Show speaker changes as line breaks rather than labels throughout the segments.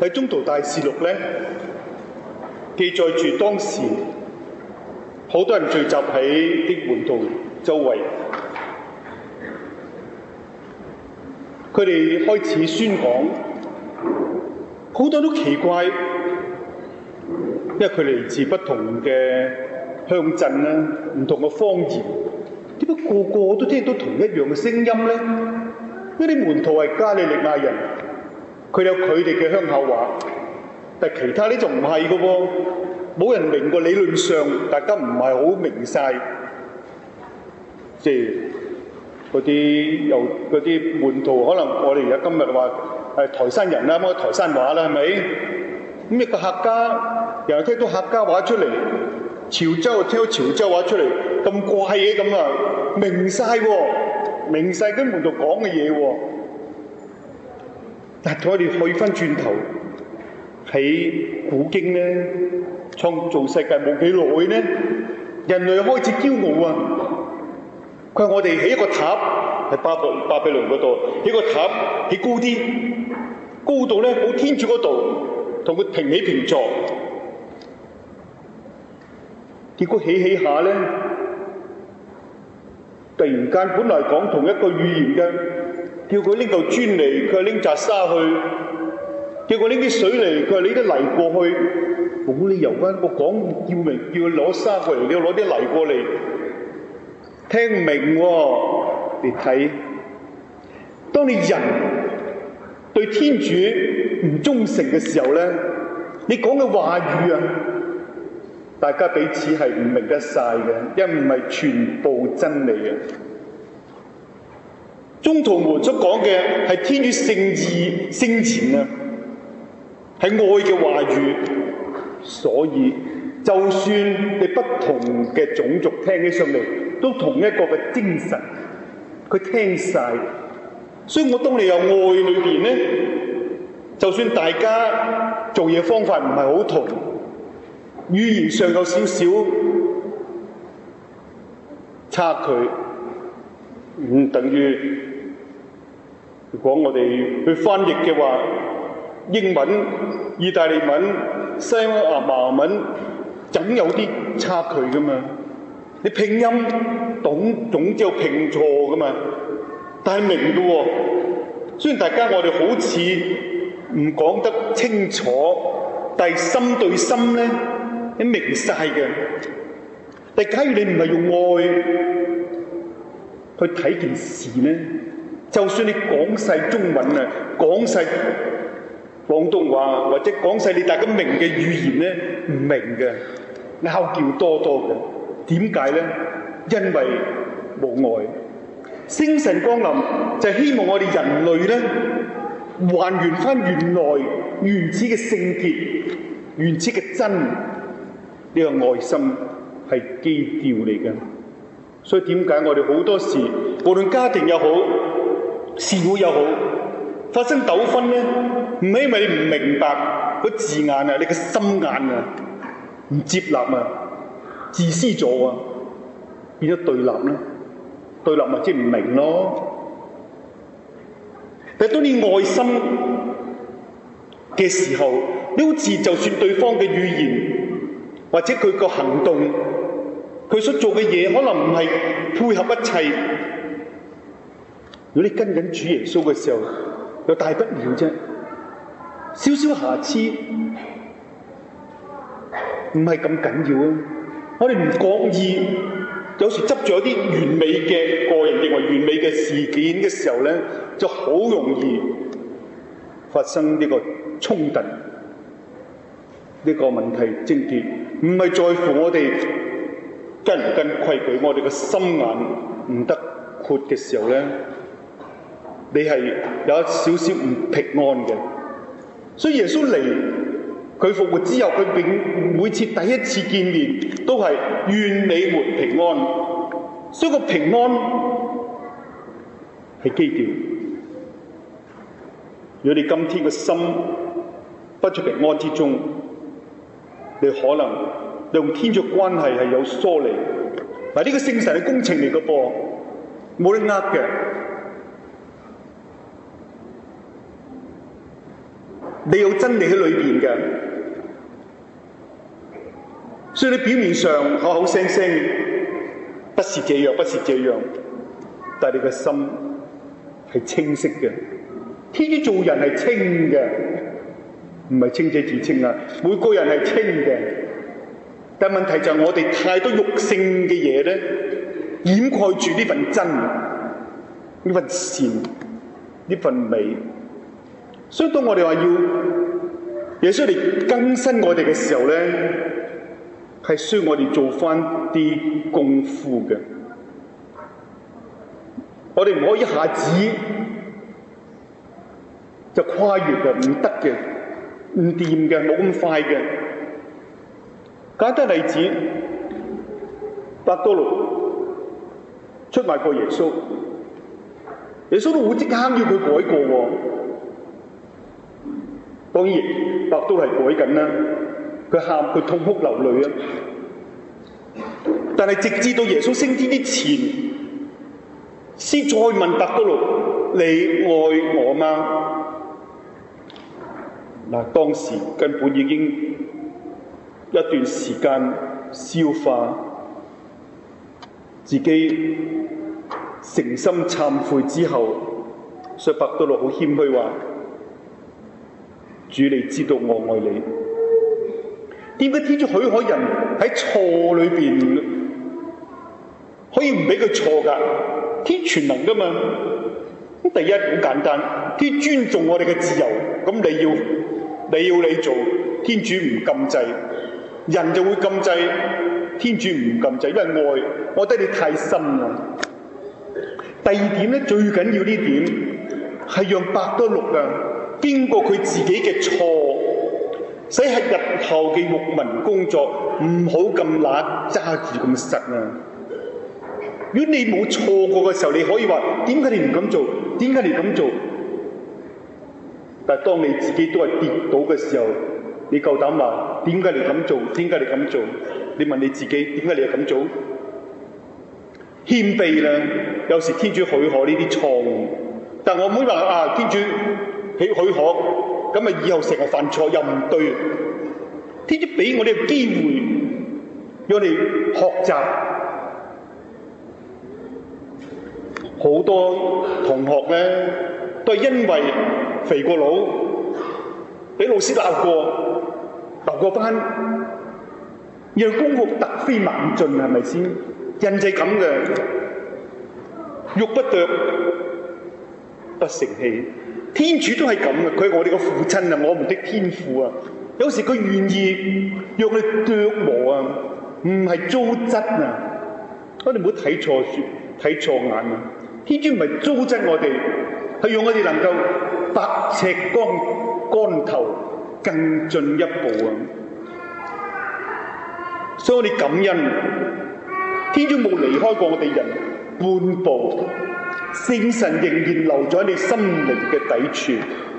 喺宗徒大事錄咧，記載住當時好多人聚集喺啲門徒周圍，佢哋開始宣講，好多都奇怪，因為佢嚟自不同嘅鄉鎮啦，唔同嘅方言，點解個個都聽到同一樣嘅聲音咧？呢啲門徒係加利利亞人，佢有佢哋嘅鄉下話，但係其他啲就唔係嘅喎，冇人明過。理論上大家唔係好明晒，即係嗰啲門徒，可能我哋而家今日話係台山人啦，咁台山話啦，係咪？咁一個客家又聽到客家話出嚟，潮州又聽到潮州話出嚟，咁怪嘅咁啊，明晒喎，明晒跟門徒講嘅嘢喎。但係我哋去翻轉頭喺古經咧，創造世界冇幾耐咧，人類開始驕傲啊！佢話我哋起一個塔喺巴比倫嗰度，起個塔起高啲，高度咧好天主嗰度，同佢平起平坐。結果起下咧，突然間本來講同一個語言嘅，叫佢拎嚿磚嚟，佢拎紮沙去；叫佢拎啲水嚟，佢話拎啲泥過去。冇理由啊！我講叫明，叫佢攞沙過嚟，你要攞啲泥過嚟，聽唔明喎。你睇，當你人對天主唔忠誠嘅時候咧，你講嘅話語啊，大家彼此係唔明得晒嘅，因為唔係全部真理嘅。宗徒們所講嘅係天主聖意聖言啊，係愛嘅話語，所以就算你不同嘅種族聽起上嚟，都同一個嘅精神，佢聽晒。所以我當你有愛裏邊咧，就算大家做嘢方法唔係好同，語言上有少少差距，唔等於如果我哋去翻譯嘅話，英文、意大利文、西班牙文總有啲差距噶嘛。你拼音總之有拼錯噶嘛，但係明嘅喎。雖然大家我哋好似唔講得清楚，但係心對心咧，你明晒嘅。但假如你唔係用愛去睇件事咧，就算你講晒中文啊，講晒廣東話或者講晒你大家明嘅語言咧，唔明嘅，拗撬多嘅。點解咧？因為冇愛。聖神降臨就係希望我哋人類咧，還原翻原來原始嘅聖潔、原始嘅真。呢個愛心係基調嚟嘅。所以點解我哋好多時，無論家庭又好，社會又好，發生糾紛咧，唔係因為你唔明白個字眼啊，你個心眼啊唔接納啊，自私咗啊，變咗對立啦。對立咪即係唔明咯。但係當你愛心嘅時候，你好似就算對方嘅語言或者佢個行動，佢所做嘅嘢可能唔係配合一切。如果你跟緊主耶穌嘅時候，又大不了啫，少少瑕疵唔係咁緊要啊。我哋唔覺意，有時執住一啲完美嘅個人認為完美嘅事件嘅時候咧，就好容易發生呢個衝突。呢個問題症結唔係在乎我哋跟唔跟規矩，我哋個心眼唔得闊嘅時候咧，你係有一少少唔平安嘅。所以耶穌嚟，佢復活之後，佢每次第一次見面都係願你們平安。所以個平安係基調。如果你今天嘅心不在平安之中，你可能用天主關係係有疏離。嗱，呢個聖神嘅工程嚟嘅噃，冇得呃嘅。 你有真理喺裏邊嘅，所以你表面上口口聲聲不是這樣，不是這樣，但係你嘅心係清晰嘅。天主做人係清嘅，唔係清者自清啊！每個人係清嘅，但係問題就係我哋太多肉性嘅嘢咧，掩蓋住呢份真、呢份善、呢份美。所以當我哋話要耶穌嚟更新我哋嘅時候咧，係需要我哋做翻啲功夫嘅。我哋唔可以一下子就跨越嘅，唔得嘅，唔掂嘅，冇咁快嘅。簡單例子，伯多祿出賣過耶穌，耶穌都會即刻要佢改過喎。當然，伯多祿係改緊啦，佢喊，佢痛哭流淚啊。但係直至到耶穌升天之前，先再問伯多祿：你愛我嗎？嗱，當時根本已經一段時間消化，自己誠心懺悔之後，所以伯多祿好謙虛話：主，你知道我愛你。點解天主許可人喺錯裏邊可以唔俾佢錯㗎？天全能㗎嘛。咁第一好簡單，天尊重我哋嘅自由，咁你做，天主唔禁制，人就會禁制，天主唔禁制，因為愛，我覺得你太深啦。第二點咧，最緊要呢點係讓伯多祿啊，經過佢自己嘅錯，使喺日後嘅牧民工作唔好咁揦揸住咁實啊！如果你冇錯過嘅時候，你可以話點解你唔咁做？點解你咁做？但係當你自己都係跌倒嘅時候，你夠膽話點解你咁做？點解你咁做？你問你自己點解你係咁做？謙卑啦，有時天主許可呢啲錯誤，但我唔會話天主許可，咁啊以後成日犯錯又唔對。天主俾我哋個機會，讓我哋學習。好多同學咧都係因為肥過佬，俾老師鬧過，留過班，讓功課突飛猛進，係咪先？人就係咁嘅，欲不琢不成器。天主都係咁嘅，佢係我哋嘅父親啊，我們的天父啊。有時佢願意讓我哋琢磨啊，唔係糟質啊。我哋唔好睇錯書，睇錯眼啊！天主唔係糟質我哋，係讓我哋能夠百尺竿頭更進一步啊！所以我哋感恩，天主冇離開過我哋人半步，聖神仍然留咗喺你心靈嘅底處。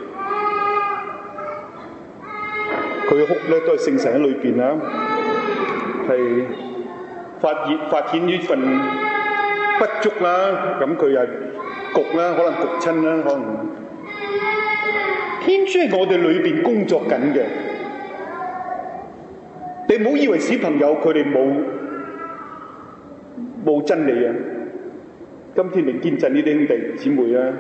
佢嘅哭咧都係聖神喺裏邊啊，係發現呢份不足啦，咁佢又焗啦，可能焗親啦，可能天主係我哋裏邊工作緊嘅。你唔好以為小朋友佢哋冇真理啊！今天領堅振呢啲兄弟姊妹啊，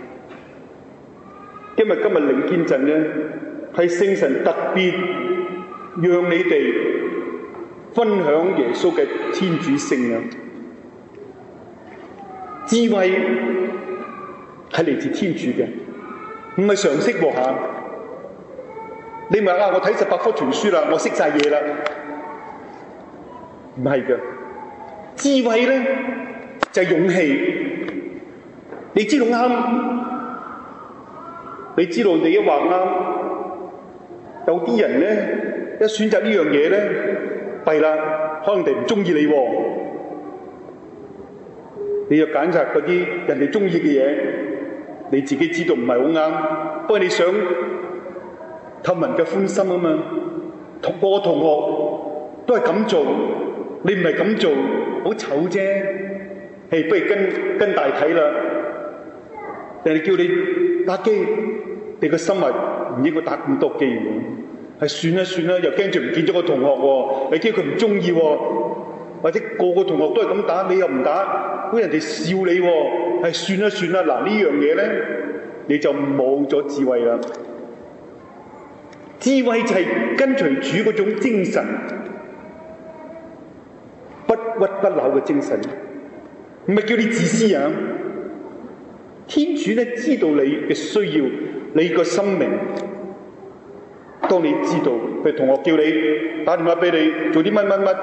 今日領堅振咧，係聖神特別讓你哋分享耶穌嘅天主性啊！智慧係嚟自天主嘅，唔係常識喎嚇。你咪我睇18科全書啦，我識晒嘢啦，唔係嘅。智慧咧就係勇氣，你知道啱，你知道你一話啱，有啲人咧一選擇呢樣嘢咧，弊啦，可能人哋唔中意你喎。你要揀擇嗰啲人哋中意嘅嘢，你自己知道唔係好啱，不過你想氹人嘅歡心啊嘛。個個同學都係咁做，你唔係咁做，好醜啫。係不如跟大體啦。人哋叫你打機，你個心咪唔應該打咁多機喎，係算啦算啦，又驚住唔見咗個同學喎，你驚佢唔中意喎，或者個個同學都係咁打，你又唔打，咁人哋笑你喎，係算啦算啦。嗱呢樣嘢咧，你就冇咗智慧啦。智慧就係跟隨主嗰種精神，不屈不撓嘅精神，唔係叫你自私啊！天主咧知道你嘅需要，你個生命。當你知道，譬如同學叫你打電話俾你做啲乜乜乜，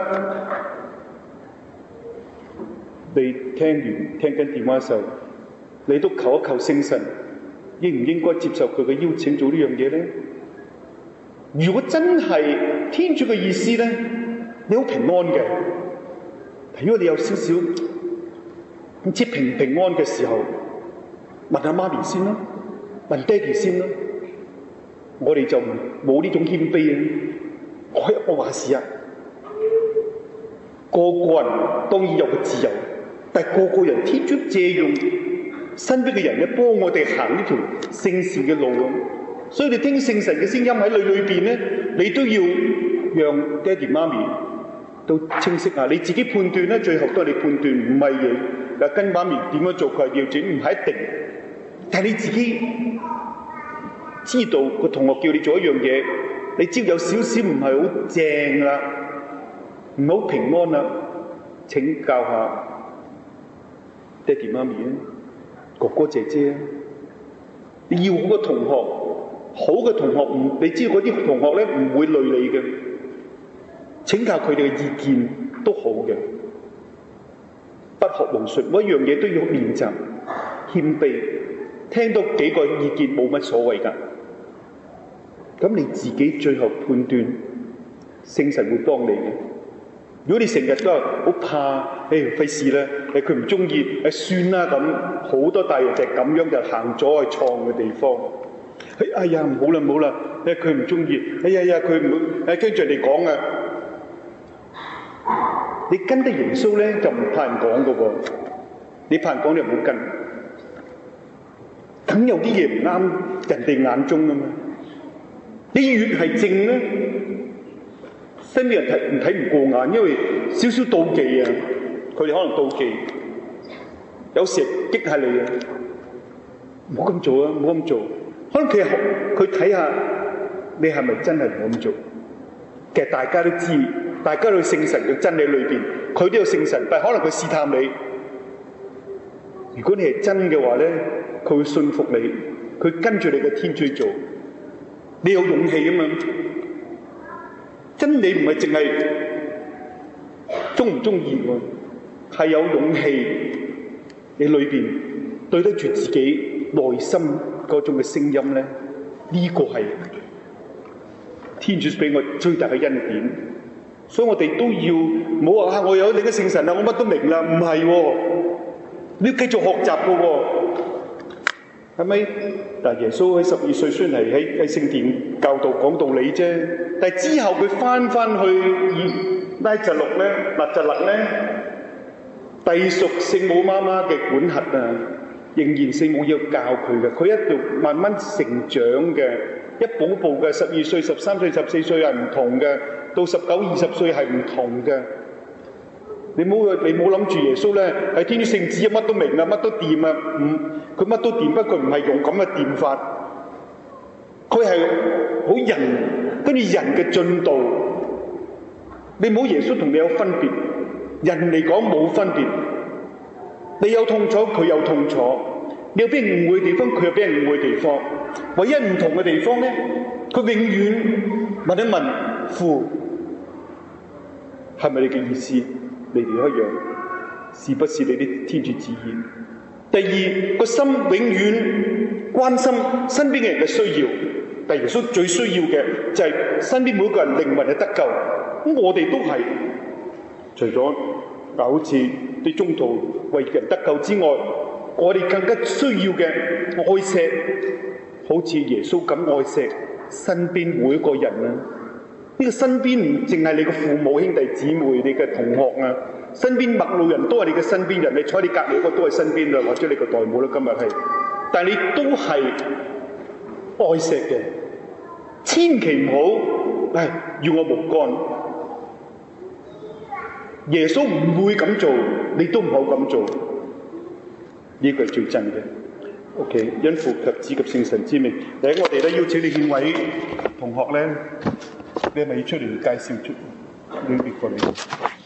你聽緊電話嘅時候，你都求一求聖神，應唔應該接受佢嘅邀請做呢樣嘢咧？如果真係天主嘅意思咧，你好平安嘅。如果你有少少唔知平安嘅時候，問下媽咪先啦，問爹哋先啦。我哋就冇呢種謙卑啊！我話事啊，個人當然有個自由，但係個人天主借用身邊嘅人咧，幫我哋行呢條聖善嘅路啊！所以你聽聖神嘅聲音喺你裏邊咧，你都要讓爹哋媽咪都清晰啊！你自己判斷咧，最後都係你判斷，唔係你跟媽咪點樣做，佢係要整，唔係一定。但係你自己知道個同學叫你做一樣嘢，你只要有少少唔係好正啦，唔好平安啦，請教下爹哋媽咪啊，哥哥姐姐啊，你要好嘅同學，好嘅同學唔，你知道嗰啲同學咧唔會累你嘅，請教佢哋嘅意見都好嘅，不學無術，每一樣嘢都要練習謙卑，聽到幾個意見冇乜所謂㗎。咁你自己最後判斷，聖神會幫你嘅。如果你成日都係好怕，費事啦，佢唔中意，算啦咁，好多大人就係咁樣就行咗去錯嘅地方。哎呀，唔好啦唔好啦，佢唔中意，哎呀佢唔會，跟住人哋講啊，你跟得耶穌咧就唔怕人講嘅喎，你怕人講你唔好跟，梗有啲嘢唔啱人哋眼中啊嘛。你越係正咧，身邊人睇唔過眼，因為少少妒忌啊，佢哋可能妒忌，有時激下你啊，唔好咁做啊，唔好咁做。可能佢睇下你係咪真係唔好咁做。其實大家都知，大家都有聖神嘅真理裏邊，佢都有聖神，但係可能佢試探你。如果你係真嘅話咧，佢會信服你，佢跟住你嘅天主做。你有勇氣啊嘛！真理唔係淨係中唔中意喎，係有勇氣。你裏邊對得住自己內心嗰種嘅聲音咧，呢個係天主俾我最大嘅恩典。所以我哋都要唔好話我有你嘅聖神啦，我乜都明啦，唔係喎，你要繼續學習嘅喎。係咪？但耶穌喺12歲雖然係喺聖殿教導講道理啫，但係之後佢翻去拉匝勒咧，隸屬聖母媽媽嘅管轄啊，仍然聖母要教佢嘅，佢一路慢慢成長嘅，一步步嘅12歲、13歲、14歲係唔同嘅，到19、20歲係唔同嘅。你冇諗住耶穌咧係天主聖子，乜都明啊，乜都掂啊，佢乜都掂，不過唔係用咁嘅掂法，佢係好人，跟住人嘅進度。你冇耶穌同你有分別，人嚟講冇分別。你有痛楚，佢有痛楚；你有俾人誤會嘅地方，佢有俾人誤會嘅地方。唯一唔同嘅地方咧，佢永遠問一問父，係咪你嘅意思？你哋一樣，是不是你啲天主旨意？第二，個心永遠關心身邊嘅人嘅需要。但耶穌最需要嘅就係身邊每個人靈魂嘅得救。咁我哋都係，除咗好似啲宗徒為人得救之外，我哋更加需要嘅愛錫，好似耶穌咁愛錫身邊每一個人啊！呢個身邊唔淨係你嘅父母、兄弟姊妹、你嘅同學啊，身邊陌路人都係你嘅身邊人，你坐喺你隔離嗰個都係身邊啦，或者你個代母啦，今日係，但係你都係愛錫嘅， 千祈唔好與我無干。耶穌唔會咁做，你都唔好咁做。呢個係最真嘅。OK， 因父及子及聖神之名，我哋咧邀請你兩位同學咧，你係咪要出嚟介紹出呢個嚟？